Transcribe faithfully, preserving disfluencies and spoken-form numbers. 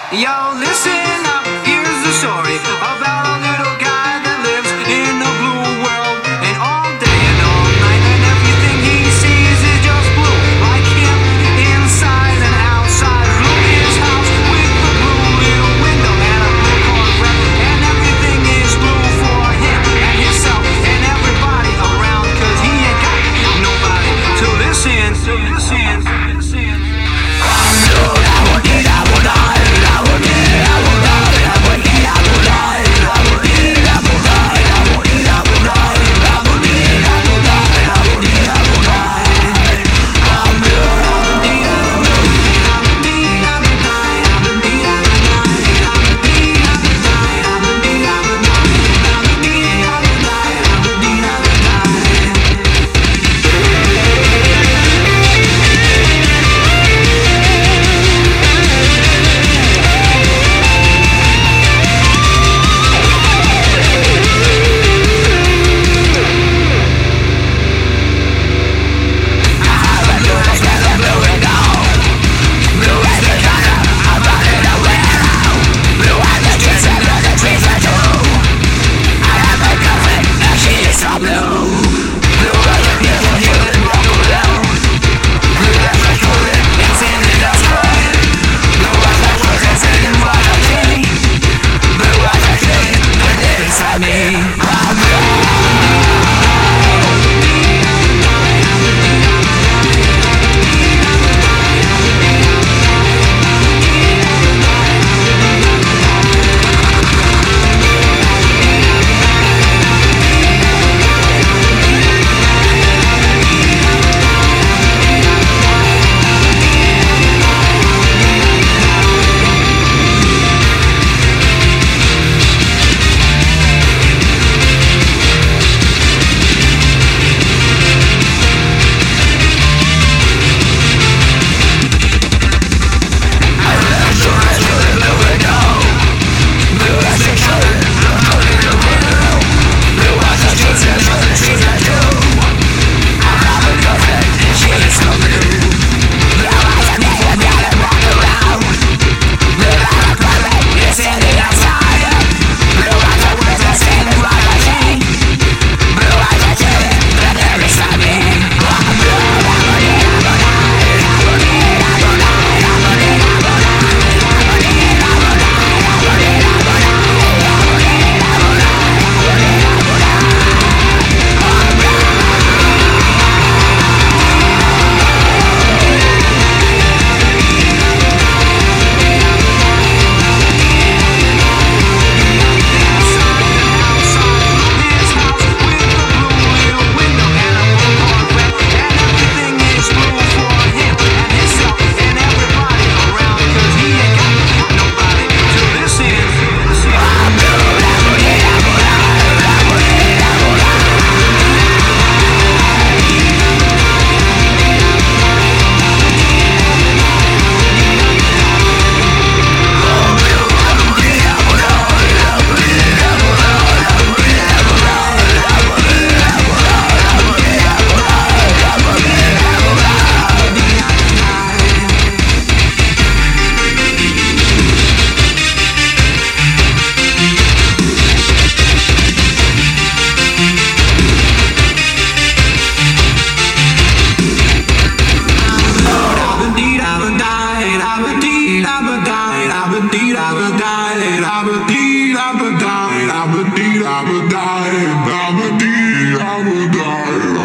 Yo, listen up, here's the story about a little guy that lives in a blue world. And all day and all night, and everything he sees is just blue. Like him, inside and outside. Blue his house with a blue little window and a blue Corvette. And everything is blue for him and himself and everybody around. Cause he ain't got nobody to listen, to listen, to listen. I would die, I would die, I would die.